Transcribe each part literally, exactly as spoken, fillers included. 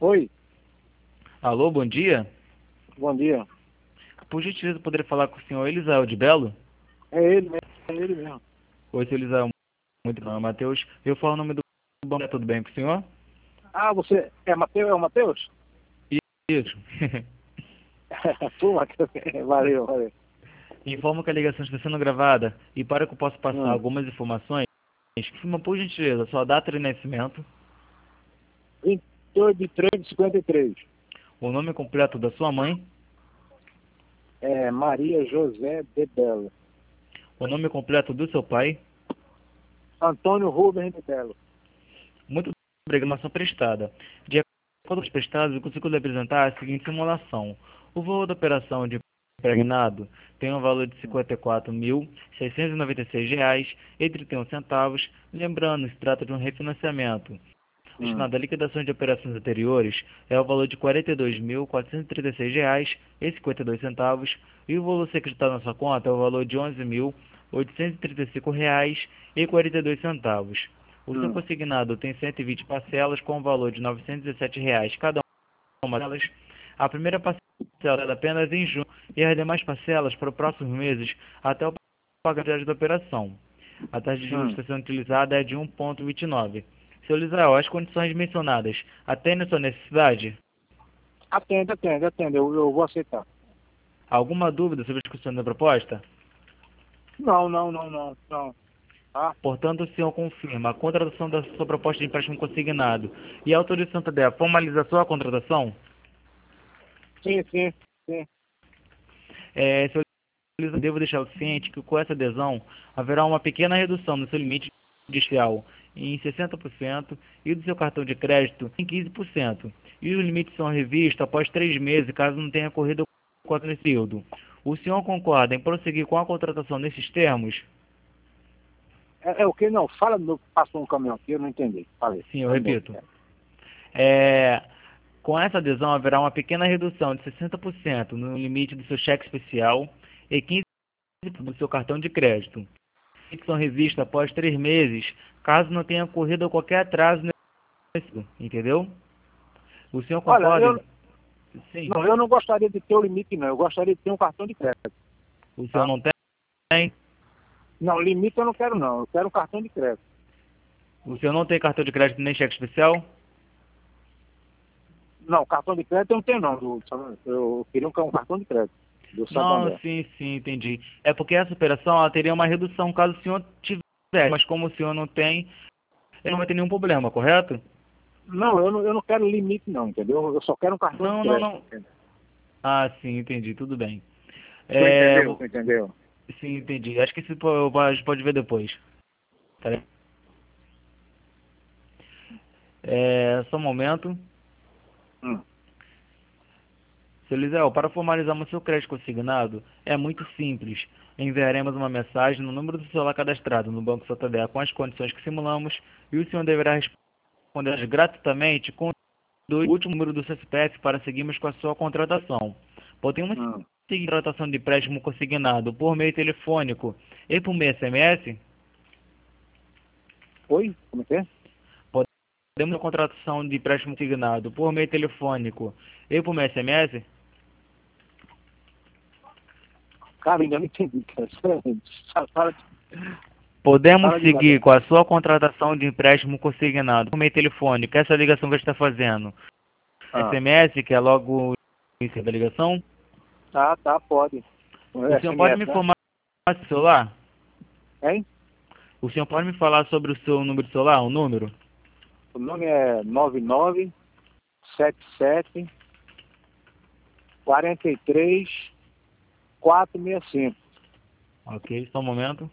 Oi, Alô, bom dia. bom dia. Por gentileza, poderia falar com o senhor Elisael de Belo? É ele mesmo, é ele mesmo. Oi, senhor Elisael, muito bom, Matheus. Eu falo o nome do banco, tudo bem com o senhor? Ah, você é Mateus? É o Matheus? Isso. Tu, Matheus. Valeu, valeu. Informo que a ligação está sendo gravada e para que eu possa passar Hum. algumas informações, confirma por gentileza sua data de nascimento, vinte e oito de três de cinquenta e três. o nome completo da sua mãe, É Maria José de Belo. o nome completo do seu pai. Antônio Rubens de Belo. Muito obrigado pela informação prestada. De acordo com os prestados, eu consigo lhe apresentar a seguinte simulação. O valor da operação de impregnado tem um valor de cinquenta e quatro mil, seiscentos e noventa e seis reais e trinta e um centavos. Lembrando, se trata de um refinanciamento. O Hum. destinado à liquidação de operações anteriores é o valor de quarenta e dois mil, quatrocentos e trinta e seis reais e cinquenta e dois centavos e o valor a ser acreditado na sua conta é o valor de onze mil, oitocentos e trinta e cinco reais e quarenta e dois centavos. O seu Hum. consignado tem cento e vinte parcelas com o valor de novecentos e dezessete reais cada uma delas. A primeira parcela é apenas em junho e as demais parcelas para os próximos meses até o pagamento da operação. A taxa de juros Hum. que está sendo utilizada é de um vírgula vinte e nove. Seu Lisael, as condições mencionadas atendem a sua necessidade? Atende, atende, atende. Eu, eu vou aceitar. Alguma dúvida sobre as condições da proposta? Não, não, não, não, não. Ah, Portanto, o senhor confirma a contratação da sua proposta de empréstimo consignado e a autorização da formalização da contratação? sim, sim, sim. É, seu Lisael, devo deixar o ciente que com essa adesão haverá uma pequena redução no seu limite judicial em sessenta por cento e do seu cartão de crédito em quinze por cento. E os limites são revistos após três meses, caso não tenha ocorrido quatro nesse período. O senhor concorda em prosseguir com a contratação nesses termos? É, é o que? Não, fala, no- passou um caminhão aqui, eu não entendi. Falei. Sim, eu Vai de novo. repito. É, com essa adesão haverá uma pequena redução de sessenta por cento no limite do seu cheque especial e quinze por cento do seu cartão de crédito. Que são revistos após três meses, caso não tenha ocorrido qualquer atraso nesse, entendeu? O senhor Olha, concorda? eu, em- Sim. não, eu não gostaria de ter o limite, não. Eu gostaria de ter um cartão de crédito, O senhor tá? não tem? Não, limite eu não quero, não. Eu quero um cartão de crédito. O senhor não tem cartão de crédito nem cheque especial? Não, cartão de crédito eu não tenho, não. Do- Eu queria um, um cartão de crédito do Não, Santander. sim, sim, entendi. É porque essa operação ela teria uma redução caso o senhor tivesse, mas como o senhor não tem, ele não vai ter nenhum problema, correto? Não, eu não, eu não quero limite, não, entendeu? Eu só quero um cartão de Não, não, crédito. não. Entendeu? Ah, sim, entendi, tudo bem. Tu É, entendeu? vo- Tu entendeu? sim, entendi. Acho que isso po- a gente pode ver depois. Tá? É, só um momento. Hum. Seu Lisel, para formalizarmos seu crédito consignado, é muito simples. Enviaremos uma mensagem no número do celular cadastrado no Banco Santander com as condições que simulamos e o senhor deverá responder gratuitamente com o último número do seu C P F para seguirmos com a sua contratação. Podemos Hum. seguir a contratação de empréstimo consignado por meio telefônico e por meio S M S? Oi? Como é que é? Podemos a contratação de empréstimo consignado por meio telefônico e por meio S M S? Cara, ainda não entendi, cara. Fala, fala, Podemos fala devagar. seguir com a sua contratação de empréstimo consignado por meio telefônico, essa ligação que a gente está fazendo. Ah, S M S, que é logo o início da ligação. tá, tá, pode. O senhor pode S M S, me né? informar o seu celular? Hein? O senhor pode me falar sobre o seu número de celular, o número? O nome é nove nove sete sete quatro três quatro seis cinco. Ok, só um momento.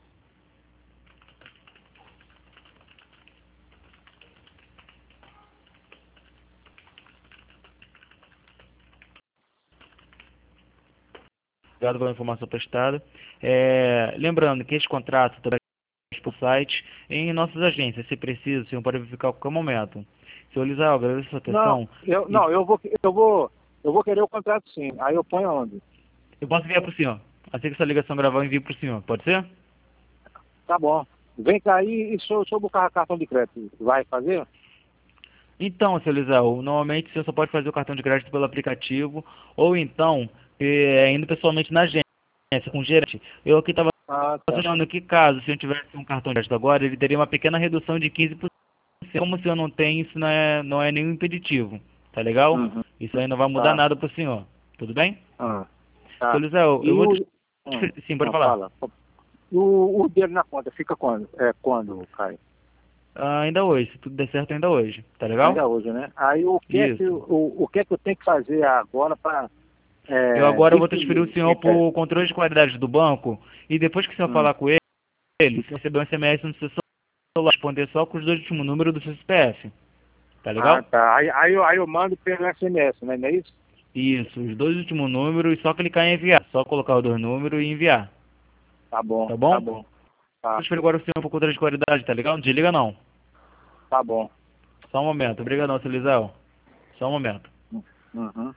Obrigado pela informação prestada. É, lembrando que este contrato também é por site e em nossas agências. Se preciso, o senhor pode verificar a qualquer momento. Senhor Lisal, agradeço a sua Não, atenção. eu, E não, eu vou, eu vou, eu vou querer o contrato sim. Aí eu ponho onde? eu posso enviar para o senhor. Assim que essa ligação gravar, eu envio para o senhor. Pode ser? Tá bom. Vem cá aí e sobre, sobre o cartão de crédito. Vai fazer? Então, seu Lisel, normalmente você só pode fazer o cartão de crédito pelo aplicativo ou então é, indo pessoalmente na agência com o gerente. Eu aqui estava Ah, tá. achando que caso se eu tivesse um cartão de crédito agora, ele teria uma pequena redução de quinze por cento. Como se eu não tenho, isso não é, não é nenhum impeditivo, tá legal? Uhum. Isso aí não vai mudar Tá. nada pro senhor, tudo bem? Ah, Seu tá. Lisel, eu E vou o. te... Hum, Sim, pode não, falar. fala. O, o dele na conta fica quando? É quando, Caio? Ah, ainda hoje, se tudo der certo ainda hoje, tá legal? Ainda hoje, né? Aí o que é que, Isso. o, o que é que eu tenho que fazer agora para Eu é, agora vou transferir o definir senhor para esse. o controle de qualidade do banco e depois que o senhor Hum. falar com ele, ele você receber um S M S no seu celular, responder só com os dois últimos números do seu C P F. Tá Ah, legal? tá. Aí, aí, eu, aí eu mando pelo S M S, né? Não é isso? Isso, os dois últimos números e só clicar em enviar. Só colocar os dois números e enviar. Tá bom, Tá tá bom? bom. Tá, Transferir agora o senhor para o controle de qualidade, tá legal? Não desliga não. tá bom. Só um momento. Obrigadão, seu Lisel. Só um momento. Uhum.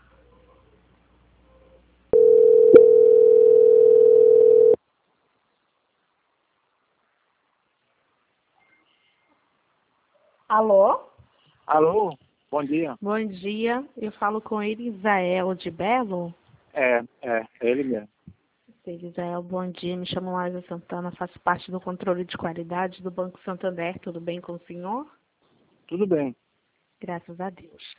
Alô? Alô? Bom dia. Bom dia, eu falo com Elisael de Belo. É, é, é ele mesmo. Elisael, bom dia, me chamo Laisa Santana, faço parte do controle de qualidade do Banco Santander, tudo bem com o senhor? Tudo bem. Graças a Deus.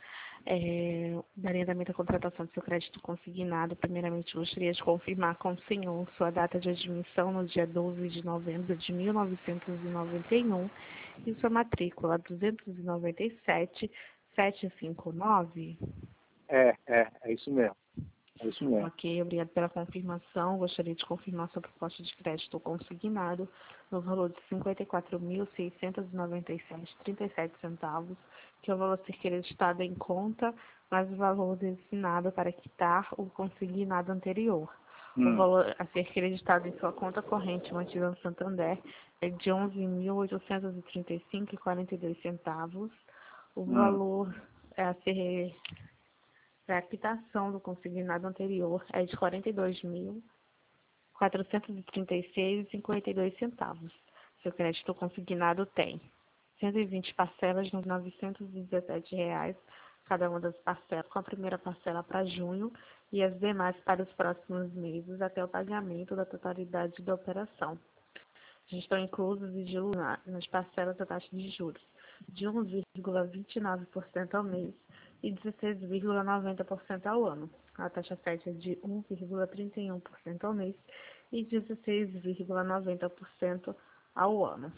É, daria andamento à contratação do seu crédito consignado, primeiramente gostaria de confirmar com o senhor sua data de admissão no dia doze de novembro de mil novecentos e noventa e um e sua matrícula duzentos e noventa e sete, setecentos e cinquenta e nove. É, é, é isso mesmo. É isso mesmo. Ok, obrigado pela confirmação. Gostaria de confirmar sua proposta de crédito consignado no valor de cinquenta e quatro mil, seiscentos e noventa e sete vírgula trinta e sete centavos, que é o valor a ser creditado em conta, mais o valor destinado para quitar o consignado anterior. O Hum, valor a ser creditado em sua conta corrente mantida no Santander é de onze mil, oitocentos e trinta e cinco vírgula quarenta e dois centavos. O hum, valor a ser para a quitação do consignado anterior é de quarenta e dois mil, quatrocentos e trinta e seis vírgula cinquenta e dois centavos. Seu crédito consignado tem cento e vinte parcelas de novecentos e dezessete reais, cada uma das parcelas, com a primeira parcela para junho e as demais para os próximos meses até o pagamento da totalidade da operação. Já estão inclusos e diluídos nas parcelas da taxa de juros de um vírgula vinte e nove por cento ao mês e dezesseis vírgula noventa por cento ao ano. A taxa sete é de um vírgula trinta e um por cento ao mês e dezesseis vírgula noventa por cento ao ano.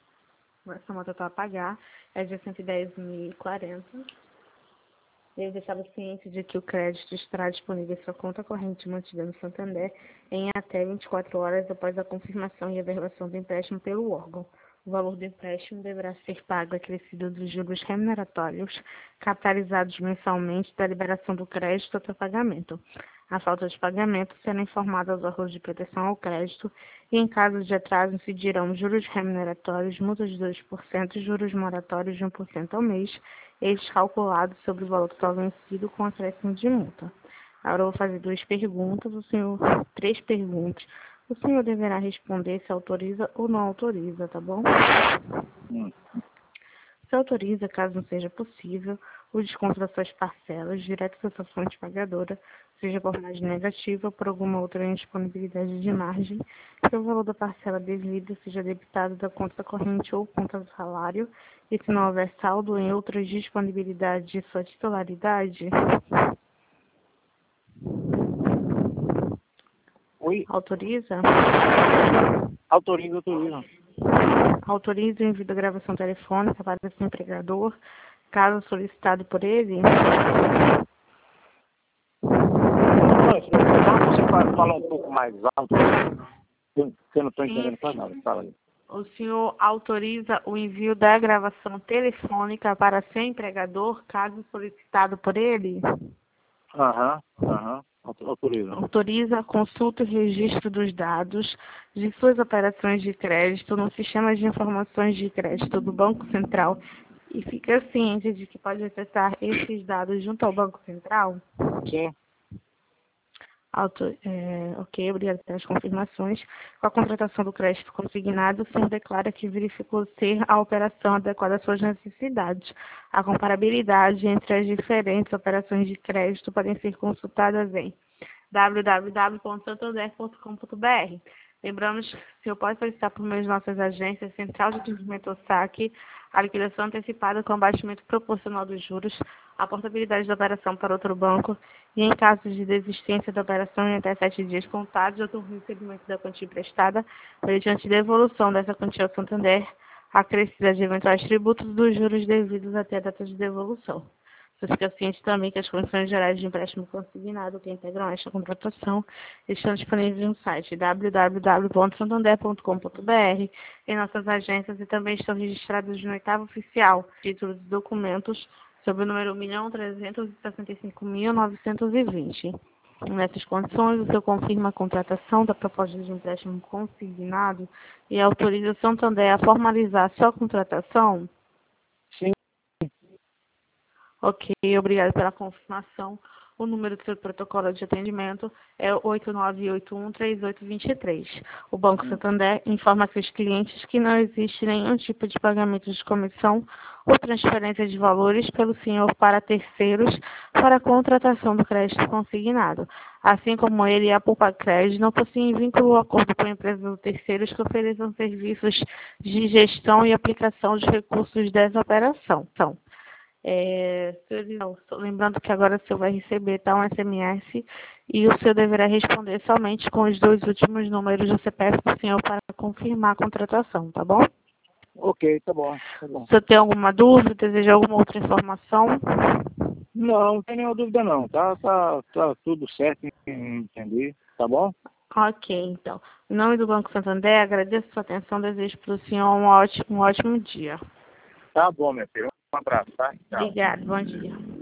A soma total a pagar é de cento e dez mil e quarenta. Deve deixar ciente de que o crédito estará disponível em sua conta corrente mantida no Santander em até vinte e quatro horas após a confirmação e averbação do empréstimo pelo órgão. O valor do empréstimo deverá ser pago acrescido dos juros remuneratórios capitalizados mensalmente da liberação do crédito até o pagamento. A falta de pagamento será informada aos órgãos de proteção ao crédito e, em caso de atraso, incidirão juros remuneratórios, multas de dois por cento e juros moratórios de um por cento ao mês, eles calculados sobre o valor total vencido com acréscimo de multa. Agora eu vou fazer duas perguntas, o senhor, três perguntas. O senhor deverá responder se autoriza ou não autoriza, tá bom? hum. Se autoriza, caso não seja possível, o desconto das suas parcelas direto da sua fonte pagadora, seja por margem negativa ou por alguma outra indisponibilidade de margem, que o valor da parcela devida seja debitado da conta corrente ou conta do salário, e se não houver saldo em outras disponibilidades de sua titularidade, Oi? autoriza? Autoriza, autoriza. Autoriza o envio da gravação telefônica para seu empregador, caso solicitado por ele? Você pode falar um pouco mais alto? Eu eu não estou entendendo quase nada. Fala aí. O senhor autoriza o envio da gravação telefônica para seu empregador, caso solicitado por ele? Aham, aham. Autoriza. Autoriza a consulta e registro dos dados de suas operações de crédito no sistema de informações de crédito do Banco Central e fica ciente de que pode acessar esses dados junto ao Banco Central? Sim. Auto, é, ok, obrigada pelas confirmações. Com a contratação do crédito consignado, o senhor declara que verificou ser a operação adequada às suas necessidades. A comparabilidade entre as diferentes operações de crédito podem ser consultadas em w w w ponto santander ponto com ponto b r. Lembramos que o senhor pode solicitar por meio de nossas agências Central de Atendimento ao Saque, a liquidação antecipada com abatimento proporcional dos juros, a portabilidade da operação para outro banco e, em caso de desistência da operação em até sete dias contados, ou do recebimento da quantia emprestada, mediante devolução dessa quantia ao Santander, acrescida de eventuais tributos dos juros devidos até a data de devolução. Você fica ciente também que as condições gerais de empréstimo consignado que integram esta contratação estão disponíveis no site w w w ponto santander ponto com ponto b r, em nossas agências, e também estão registrados no oitavo oficial, títulos e documentos, sob o número um milhão trezentos e sessenta e cinco mil novecentos e vinte. Nessas condições, o senhor confirma a contratação da proposta de empréstimo consignado e autoriza o Santander a formalizar a sua contratação? Sim. Ok, obrigada pela confirmação. O número do seu protocolo de atendimento é oito nove oito um, três oito dois três. O Banco Santander informa seus clientes que não existe nenhum tipo de pagamento de comissão ou transferência de valores pelo senhor para terceiros para a contratação do crédito consignado. Assim como ele e a Poupa Crédito não possuem vínculo ou acordo com empresas ou terceiros que ofereçam serviços de gestão e aplicação de recursos dessa operação. Então, É, senhor, lembrando que agora o senhor vai receber tá, um S M S e o senhor deverá responder somente com os dois últimos números do C P F do senhor para confirmar a contratação, tá bom? Ok, tá bom. Tá bom. O senhor tem alguma dúvida, deseja alguma outra informação? Não, não tem nenhuma dúvida não. Tá, tá, tá tudo certo, entendi. Tá bom? Ok, então. Em nome do Banco Santander, agradeço a sua atenção, desejo para o senhor um ótimo, um ótimo dia. Tá bom, meu filho. Um abraço, tá? Tchau. Obrigada, bom dia.